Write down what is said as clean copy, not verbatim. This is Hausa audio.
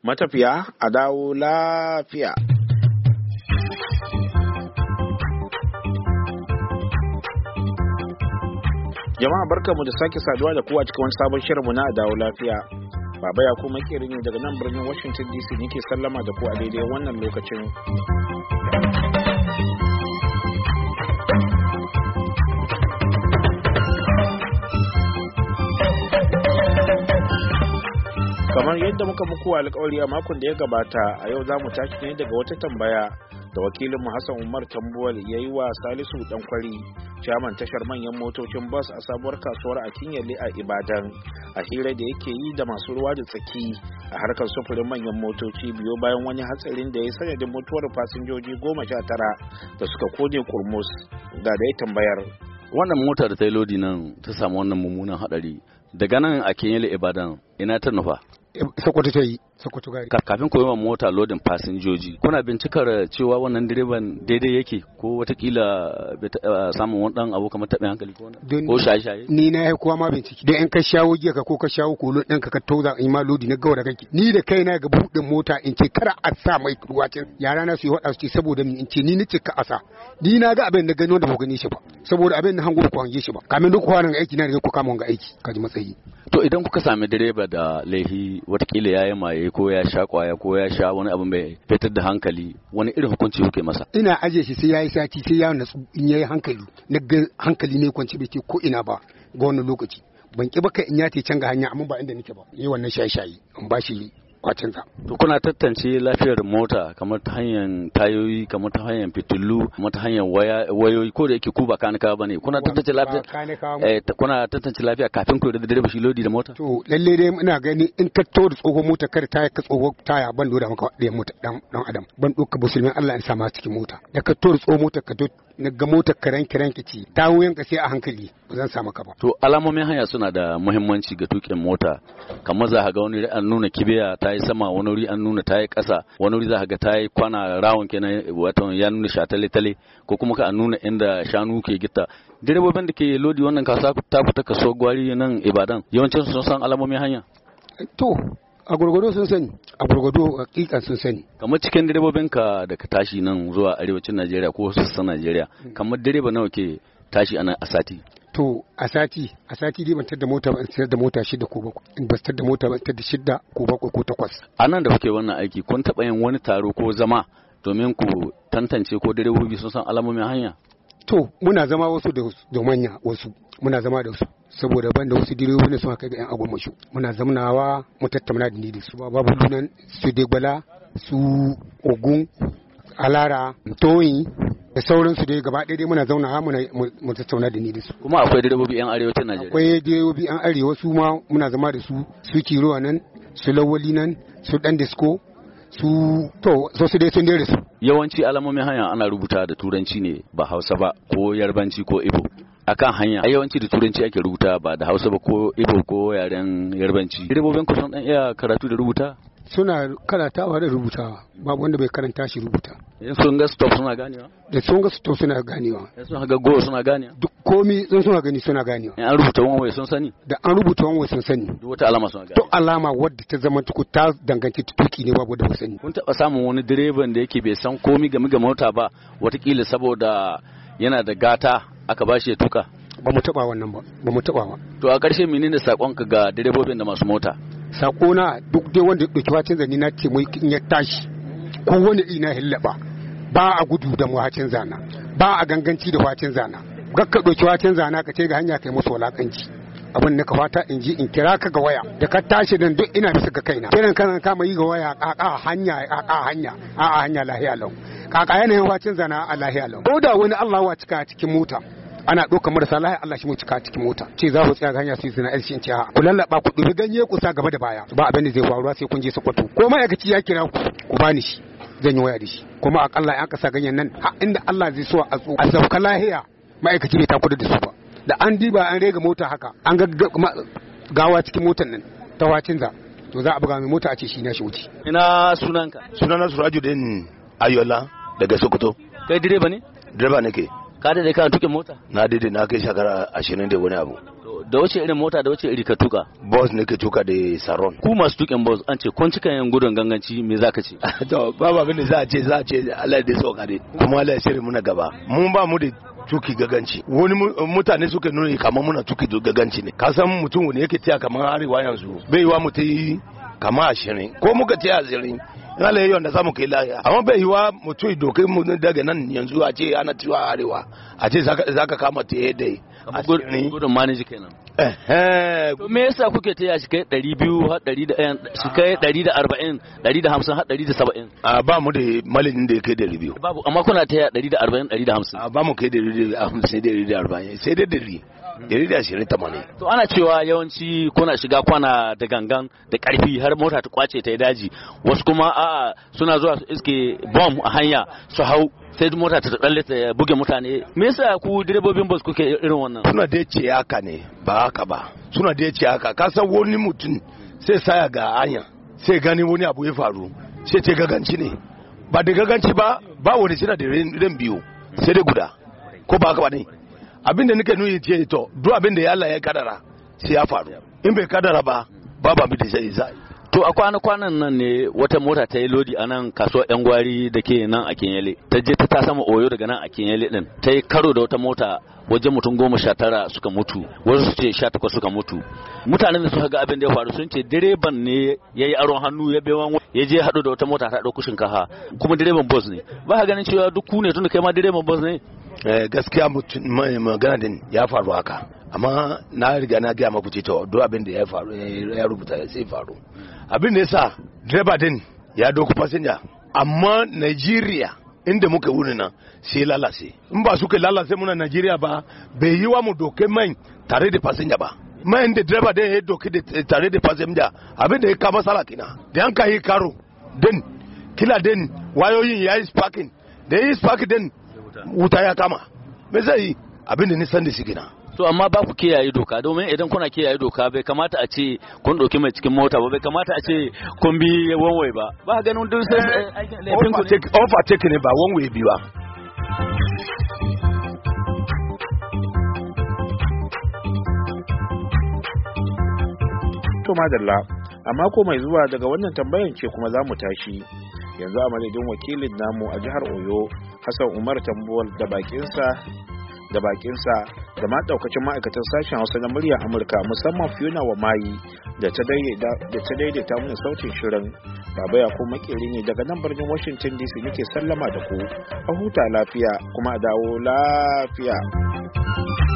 Matafiya a dawo lafiya. Jama'a barkanmu da sake saduwa da kowa cikin wani sabon shirinmu na dawo lafiya. Baba ya kuma makeri ne daga nan birnin Washington DC nake sallama da ku a daidai wannan lokacin. Kamar yadda muka muku alƙawari a makon da ya gabata, a yau za mu tashi ne daga wata tambaya da wakilinmu Hassan Umar Tambuwal ya yi wa Salisu Dankwari, chairman tashar manyan motocin bus a sabuwar kasuwar Akinyele a Ibadan, a hira da yake yi da masu ruwa da tsaki a harkar sufurin manyan motoci biyo bayan wani hatsarin da ya sanadin mutuwar fasinjoji 19 da suka kone kurmus. Ga dai tambayar. Wannan mota da ta yi lodi nan ta samu wannan mummunan hadari daga nan Akinyele Ibadan ina ta nufa? Sokoto ta yi, Sokoto gari. Kafin ku yi wa mota lodin fasinjoji, kuna bincikar cewa wannan direban daidai yake ko watakila samun wani dan abu kamar taɓin hankali ko shaye-shaye? Ni na yi kowa ma bincike. Da in ka shawo giya ka ko ka shawo kolo ɗin ka tauza in ma lodi na gaura kake. Ni da kaina ga buɗin mota in ce kara a sa mai ruwacin. Yara na su yi waɗa su ce saboda in ce ni ce ka asa. Ni na ga abin da gani wanda ba gani shi ba. Saboda abin da hango ku hange shi ba. Kamin duk kwanan aiki na da ku kama wanga aiki. Kaji matsayi. To idan kuka sami direba da laifi watakila ya yi maye ko ya sha kwaya ko ya sha wani abu mai fitar da hankali, wani irin hukunci kuke masa? Ina ajiye shi sai ya yi sati sai ya natsu in ya yi hankali, na ga hankali ne kwanci bai ke ko ina ba ga wannan lokaci. Ban ki baka in ya te can ga hanya amma ba inda nake ba. Yi wannan shaye-shaye in ba shi kwacinsa. To kuna tantance lafiyar mota kamar ta hanyar tayoyi, kamar ta hanyar fitilu, kamar ta hanyar wayoyi, ko da yake ku ba kanika bane. Kuna tantance lafiya kuna tantance lafiya kafin ku da direba shi lodi da mota? To lalle dai ina gani in ka to da tsohon mota kar taya ka tsohon taya ban doda maka da mota dan adam. Ban doka musulmin Allah in sa ma cikin mota. Da ka to da tsohon mota ka to na ga motar karen kici tawoyin ka sai a hankali ba zan sa maka ba. To alamomin hanya suna da muhimmanci ga tukin mota. Kamar za ka ga wani an nuna kibiya ta yi sama, wani wuri an nuna ta yi ƙasa, wani wuri za ka ga ta yi kwana rawun kenan, wato ya nuna shatale-tale, ko kuma ka nuna inda shanu ke gita. Direbobin da ke lodi wannan kasa ta fita kaso gwari nan Ibadan, yawancin sun san alamomin hanya? To a gurgudo sun sani, a gurgudo hakika sun sani. Kamar cikin direbobin ka da ka tashi nan zuwa arewacin Najeriya ko sassan Najeriya, kamar direba nawa ke tashi a sati? To a sati dai ban tada mota ba, in sayar da mota 6 ko 7, in bastar da mota ban tada 6 ko 7 ko 8. A nan da kuke wannan aiki kun taɓa yin wani taro ko zama domin ku tantance ko direbobi sun san alamomin hanya? To muna zama wasu da manya, wasu muna zama da su saboda ban da wasu direbobi ne suna kai ga yan agwamashu. Muna zamnawa mu tattauna da ni da su, babu dunan su Degbala, su Ogun, Alara, Toyi da sauransu dai gaba ɗaya dai muna zaunawa mu tattauna da ni da su. Kuma akwai direbobi yan arewacin Najeriya? Akwai direbobi yan arewa su ma muna zama da su Kiruwa nan, su Lawali nan, su Dan Disko, su dai sun dare su. Yawanci alamomin hanya ana rubuta da turanci ne ba Hausa ba ko Yarbanci ko Igbo. Akan hanya a yawanci da turanci ake rubuta ba da Hausa ba ko Igbo ko yaren Yarbanci. Direbobin ku sun dan iya karatu da rubuta? Suna karatawa da rubutawa, babu wanda bai karanta shi rubuta. Idan sun ga stop suna ganewa? Da sun ga stop suna ganewa. Idan sun ga go suna ganewa? Duk komi suna gani suna ganewa. In an rubuta wani sun sani? Da an rubuta wani sun sani. Duk wata alama suna ganewa? Duk alama wadda ta zama ta danganci tuki ne babu da sani. Kun taɓa samun wani direban da yake bai san komi game ga mota ba, watakila saboda yana da gata aka bashi ya tuka? Ba mu taɓa wannan ba, ba mu taɓa ba. To a ƙarshe menene saƙonka ga direbobin da masu mota? Sakona duk dai wanda ɗauki wacin zani na ce mai in ya tashi ko wani ina hillaba ba a gudu da wacin zana, ba a ganganci da wacin zana. Gakka ɗauki wacin zana ka ce ga hanya kai musu walakanci. Abin da ka fata in ji in kira ka ga waya da ka tashi dan duk ina bisa ga kaina. Kiran kana kama yi ga waya a hanya lahiya lau. Kaka yanayin wacin zana a lahiya lau. Ko da wani Allah wa cika cikin mota. Ana ɗaukar marasa lahiya Allah shi mu cika cikin mota. Ce za ku tsaya ga hanya su yi zina elshin ce ha. Ku lallaba ku ɗubi ganye ku sa gaba da baya. Ba abin da zai faruwa sai kun je Sokoto. Ko ma'aikaci ya kira ku bani shi. Zan yi waya da shi. Kuma akalla an kasa ganyen nan inda Allah zai so a sauka lahiya ma'aikaci bai takuda da su ba. Da an diba an rega mota haka an ga gawa cikin motar nan ta wacin za. To za a buga mai mota a ce shi na shi wuce. Ina sunanka? Sunana Surajuddin Ayola daga Sokoto. Kai direba ne? Direba nake. Ka daidai kana tukin mota? Na daidai na kai shekara 20 da wani abu. da wace irin mota da wace iri ka tuka? Bus ne ke tuka da Saron. Ku masu tukin bus an ce kun cika yin gudun ganganci, me zaka ce? To babu abin da za a ce Allah ya sauka dai kuma Allah ya shirye mu na gaba. Mun ba mu da tuki gaganci, wani mutane suka nuna kamar muna tuki gaganci ne. Ka san mutum wani yake tiya kamar arewa yanzu bai yiwa mu ta yi kama 20 ko muka tiya 20 ina la yayin da zamu kai lafiya, amma bai yiwa mutum dokai mu daga nan yanzu a ce ana tiwa arewa a ce zaka kama ta yadda gudun manage kenan. To me yasa kuke taya shi kai 200 har 100 shi kai 140 150 har 170? Ba mu da malin da yake da 200. Babu, amma kuna taya 140 150. Ba mu kai da 150 da 140 sai da 120. To ana cewa yawanci kuna shiga kwana da gangan da karfi har mota ta kwace ta daji, wasu kuma a'a suna zuwa su iske bomb a hanya su hau sai mota ta dalle ta buge mutane. Me yasa ku direbobin bus kuke irin wannan? Suna da yace haka ne, ba haka ba. Suna da yace haka, ka san wani mutum sai saya ga hanya sai gani wani abu ya faru sai ce gaganci ne. Ba da gaganci ba wani suna da ran biyu sai da guda, ko ba haka ba ne? Abin da nake nuni ce to duk abin da ya Allah ya kadara sai ya faru, in bai kadara ba babu abin da zai. To a kwanan nan ne wata mota ta yi lodi a nan kasuwar yan gwari da ke nan a Kenyele, ta je ta sama Oyo daga nan a Kenyele din, ta yi karo da wata mota wajen mutum 19 suka mutu, wasu su ce 18 suka mutu. Mutanen da suka ga abin da ya faru sun ce direban ne ya yi aron hannu ya bewan ya je haɗu da wata mota ta ɗauko shinkafa, kuma direban bus ne. Ba ka ganin cewa duk ku ne tunda kai ma direban bus ne? Gaskiya magana din ya faru haka, amma na riga na gaya maku cewa duk abin da ya faru ya rubuta sai faru. Abin da yasa direba din ya doku fasinja, amma Nigeria inda muka wuni nan sai lalace. In ba suka lalace muna Nigeria ba bai yi wa mu doke mai tare da fasinja ba. Mai da direba din ya doke tare da fasinja abin da ya kama sala kina. Da an kai karo din kila din wayoyin ya yi sparking, da ya yi sparking din wuta ya kama. Me zai yi abin da nisan da shi gina. So amma ba ku kiyaye doka, domin idan kuna kiyaye doka bai kamata a ce kun ɗauki mai cikin mota ba, bai kamata a ce kun bi wanwai ba. Ba ganin duk sai aikin laifin ku ne. Overtake ne ba wanwai bi ba. To madalla, a mako mai zuwa daga wannan tambayan ce kuma za mu tashi. Yanzu a madadin wakilin namu a jihar Oyo, Hassan Umar Tambuwal da bakinsa da ma daukacin ma'aikatan sashen Hausa na muryar Amurka, musamman Fiona wa Mayi da ta daidaita mana sautin shirin. Baba ya ko makeri ne daga nan birnin Washington DC nake sallama da ku. A huta lafiya kuma a dawo lafiya.